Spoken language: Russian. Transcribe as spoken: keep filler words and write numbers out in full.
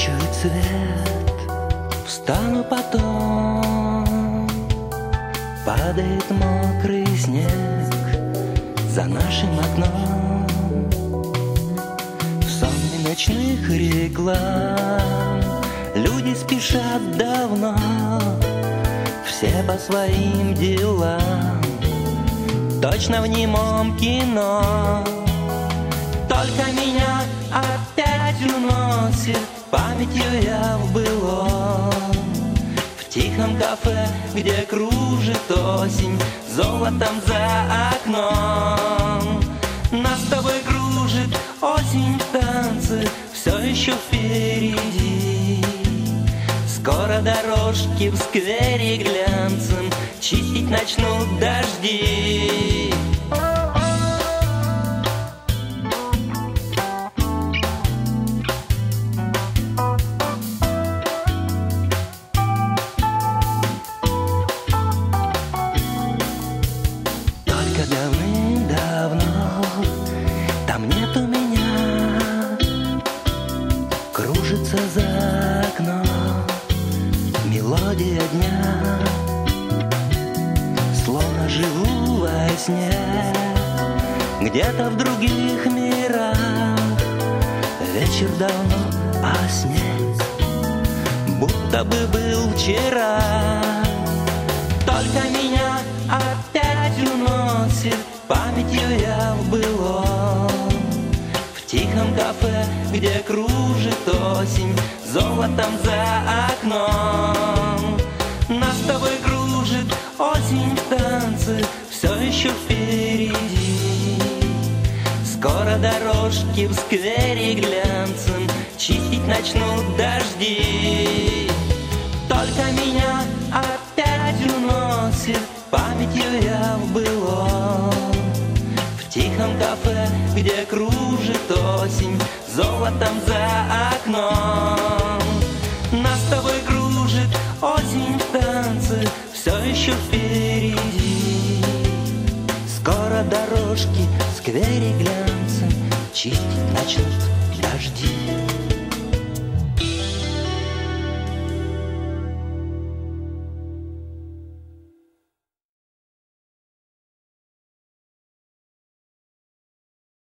Почует свет, встану потом. Падает мокрый снег за нашим окном. В сонме ночных реклам люди спешат давно, все по своим делам, точно в немом кино. Только меня опять уносит памятью я в былом, в тихом кафе, где кружит осень золотом за окном. Нас с тобой кружит осень в танце, все еще впереди. Скоро дорожки в сквере глянцем чистить начнут дожди. Давным-давно там нету меня, кружится за окном мелодия дня. Словно живу во сне, где-то в других мирах. Вечер давно, а снег будто бы был вчера. Только меня опять уносит памятью я в былом, в тихом кафе, где кружит осень золотом за окном. Нас с тобой кружит осень в танце, все еще впереди. Скоро дорожки в сквере глянцем чистить начнут дожди. Только меня опять уносит памятью я в былом, в тихом кафе, где кружит осень золотом за окном. Нас с тобой кружит осень в танце, все еще впереди. Скоро дорожки в сквере глянцем чистить начнут дожди.